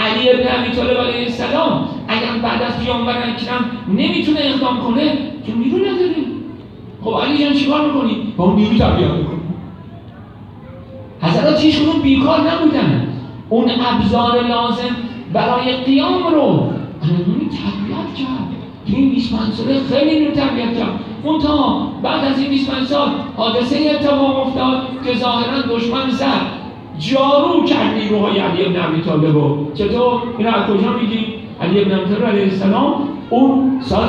علی ابن ابی طالب علیه السلام اگر بعد از پیامبر اکرم نمیتونه اقدام کنه که نیرو نداره. خب علی جان چیکار میکنی؟ با اون نیرو تربیت میکنی. حضرات هیچکدوم بیکار نبودن، اون ابزار لازم برای قیام رو تربیت کرد. تو این 25 ساله خیلی نیرو تربیت کرد. منتها بعد از این 25 سال حادثه اتفاق افتاد که ظاهرا دشمن زد جارو کرد نیروهای علی ابن ابی طالب رو. چطور؟ این از کجا میگیم؟ علی ابن ابی طالب علیه السلام اون سال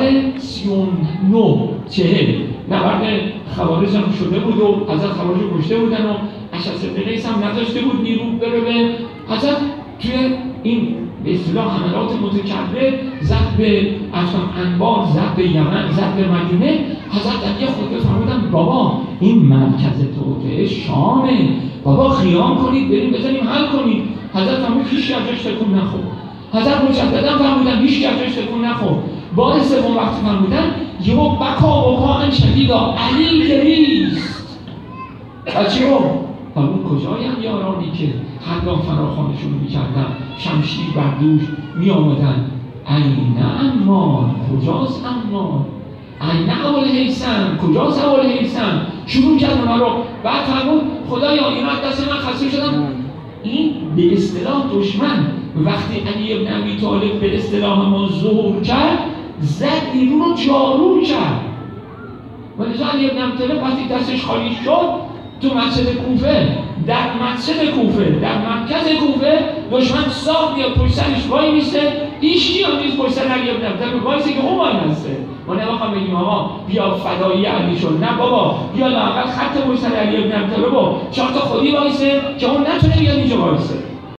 39 نبرد خوارج هم شده بود و حضرت خوارج رو کشته بودن و اشعث بن قیس هم نداشته بود نیرو بره به حضرت. توی این به اصطلاح حملات متکرر زد به انبار، زد به یمن، زد به مدینه. حضرت علی خود فرمودن بابا این مرکز توطئه شامه، بابا خیام کنید بریم بزنیم حل کنید. حضرت فرمود هیچ ازش تکون نخور. حضرت مجددا فرمودن هیچ ازش تکون نخور. بار سوم وقتی فرمودن یهو بکا بکا شدیدا علی گریست. بچه‌ها فرمود کجایم یارانی که هنگام فراخوانشون میکردن شمشیر بر دوش میآمدن. این عمار، کجاست عمار؟ این ابوالهیثم، کجاست ابوالهیثم؟ شروع کرد اونا رو. بعد فرمود خدایا اینا از دست من خسته شدن. این به اصطلاح دشمن وقتی علی ابن ابی طالب به اصطلاح ما ظهور کرد زد نیرو رو جارو کرد. ولذا علی ابن ابی طالب وقتی دستش خالی شد تو مسجد کوفه، در مسجد کوفه، در مرکز کوفه دشمن ساخت بیاد پشت سرش وای میسته، هیچکی هم نیست پشت سر علی ابن ابی طالب وایسه که اون وای نسته. ما نمیخوام بگیم آقا بیا فدایی علی شد، نه بابا بیا لااقل خط پشت سر علی ابن ابی طالب 4 تا خودی وایسه که اون نتونه بیاد اینجا وایسه.